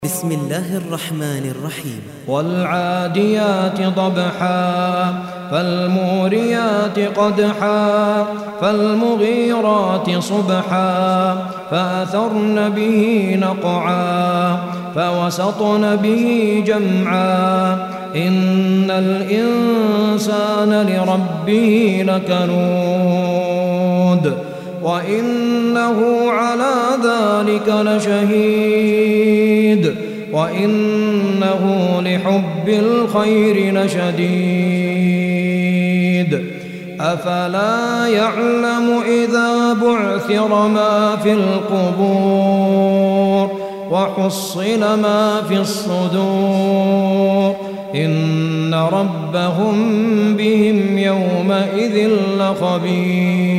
بسم الله الرحمن الرحيم. والعاديات ضبحا فالموريات قدحا فالمغيرات صبحا فأثرن به نقعا فوسطن به جمعا إن الإنسان لربه لكنود وإنه على ذلك لشهيد وإنه لحب الخير لشديد أفلا يعلم إذا بعثر ما في القبور وحصل ما في الصدور إن ربهم بهم يومئذ لخبير.